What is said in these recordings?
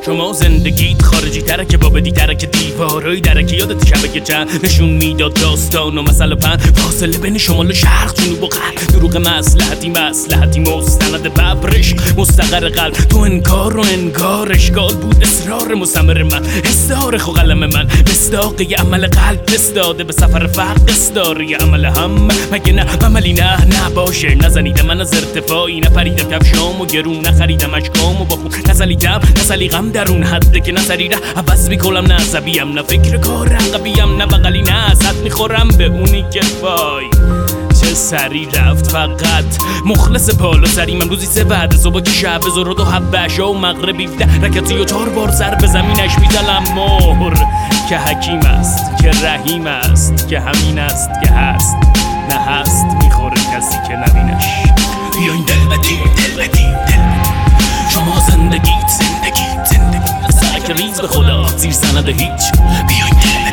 شما زندگیت خارجی تره که با بدی تره که دیوارایی دره که یادت شبه که چند نشون میداد داستان و مسئله پند فاصله بین شمال و شرق جنوب و غرب دروغ مصلحتی مستند ببرش مستقر قلب تو انکار و انگار اشکال بود اصرار مستمر من اصرار خو قلم من مصداق یه عمل قلب داده به سفر فرق داره یه عمل هم مگه نه عملی نه باشه نزنیده من از ارتفاعی نپریدم کفشام و گرون نخریدم اشکام و با خون نزلیدم نزلیقم در اون حده که نظری ره عوض میکنم نه عصبیم نه فکر کار رقبیم نه بغلی نه صد میخورم به اونی که وای چه سری رفت فقط مخلص پالو سریم امروزی سه بعد صبح که شب زرد و حبشا و مغرب 17 رکتی و 4 بار سر به زمینش میزنم مهر که حکیم است که رحیم است که همین است که هست نه هست میخوره کسی که نبینش بیاین دل بدیم شما زندگیت سرک ریز به خدا زیر سند هیچ بیاین دل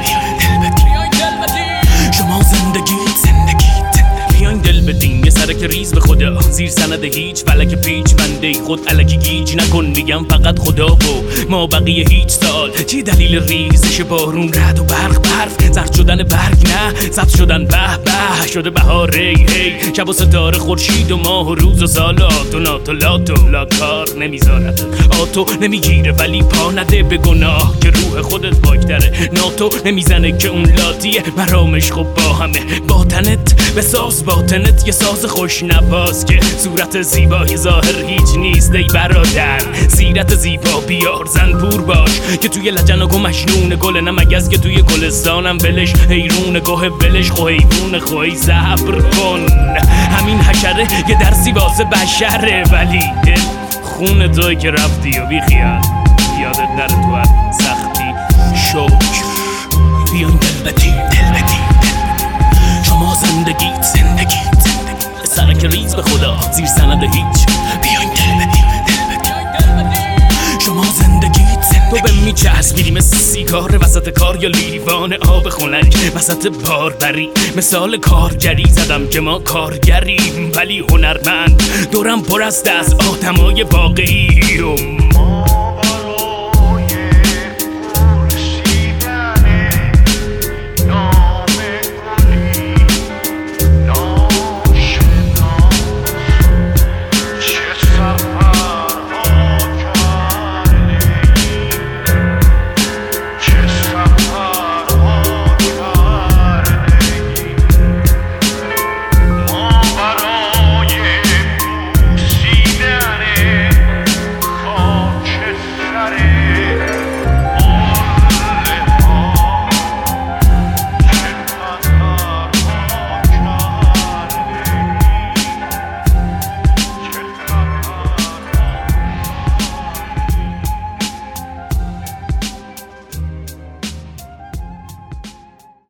بدیم شما زندگیت بیاین دل بدیم یه سرک ریز به خدا زیر سند هیچ فلک پیچ بنده خود الکی گیج نکن میگم فقط خدا و ما بقیه هیچ سال چی دلیل ریزش بارون رد و برق برف زرد شدن برگ نه سبز شدن به شده بهار هی شب و ستاره خورشید و ماه و روز و سالات و ناتولات و لاکار نمیذارد آتو نمیگیره ولی پا نده به گناه که روح خودت پاکتره ناتو نمیزنه که اون لاتیه مرامش خب با همه باطنت بساز باطنت یه ساز خوش نباز که صورت زیبای ظاهر هیچ نیست ای برادر سیرت زیبا بیار زن پور باش که توی لجنگو مجنون گل نمگز که توی گلستانم بلش حیرون گوه بلش خو حیوون خوی صبر کن همین حشره یه درسی واسه بشره ولی دل خون توی که رفتی و بیخیال یادت نره تو هر سختی شکر بیاین دل بدیم شما زندگیت سرک ریز به خدا زیر سند هیچ بیاین دل بدیم شما زندگیت تو به میچسبیدی مثل سیگار وسط کار یا لیوان آب خنک وسط باربری مثال کارگری زدم که ما کارگریم ولی هنرمند دورم پر است از آدمای واقعی